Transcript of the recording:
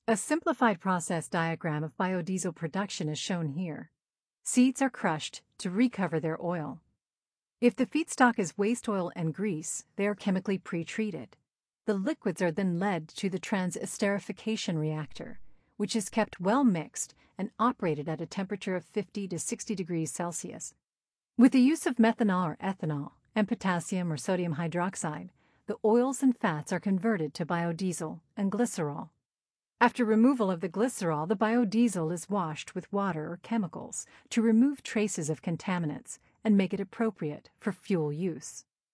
A simplified process diagram of biodiesel production is shown here. Seeds are crushed to recover their oil. If the feedstock is waste oil and grease, they are chemically pre-treated. The liquids are then led to the trans-esterification reactor, which is kept well mixed and operated at a temperature of 50 to 60 degrees Celsius. With the use of methanol or ethanol and potassium or sodium hydroxide, the oils and fats are converted to biodiesel and glycerol. After removal of the glycerol, the biodiesel is washed with water or chemicals to remove traces of contaminants and make it appropriate for fuel use.